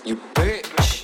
You bitch.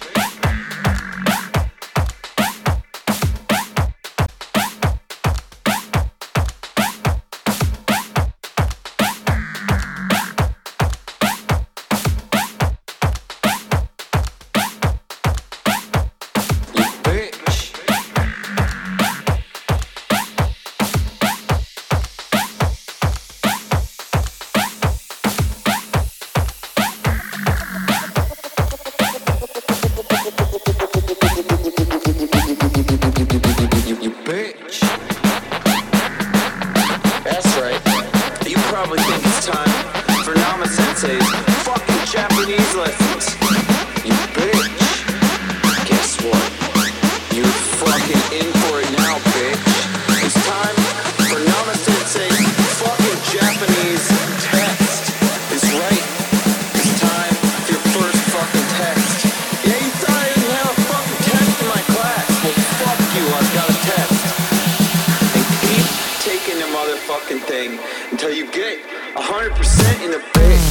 Probably think it's time for Nama Sensei's fucking Japanese lessons. You bitch. Guess what? You're fucking in for it now, bitch. It's time for Nama Sensei's fucking Japanese test. It's right. It's time for your first fucking test. Yeah, you thought I didn't have a fucking test in my class. Well, fuck you, I've got a test. And keep taking the motherfucking thing until you get 100% in the bitch.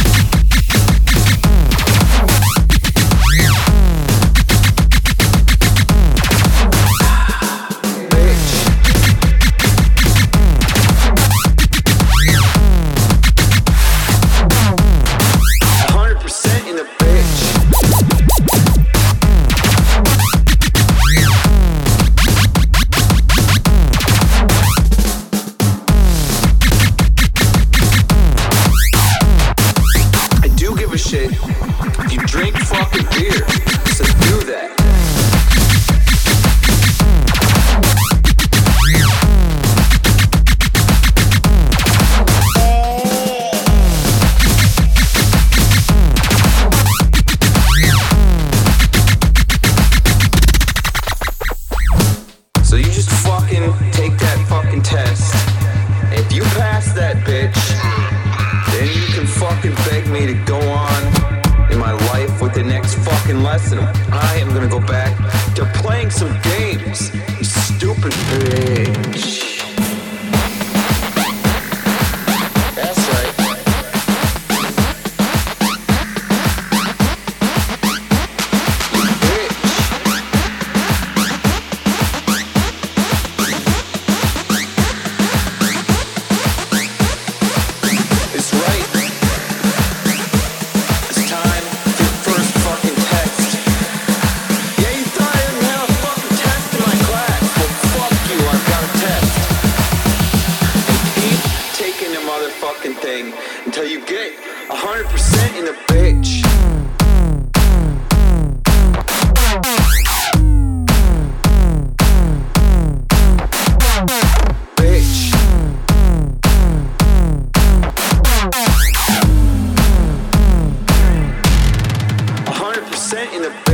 If you drink fucking beer, so do that. So you just fucking take that fucking test. If you pass that bitch, then you can fucking beg me to go on in my life with the next fucking lesson. I am gonna go back to playing some games, you stupid bitch. That's right. You bitch. It's right. Motherfucking thing until you get 100% in the bitch. Bitch. 100% in the bitch.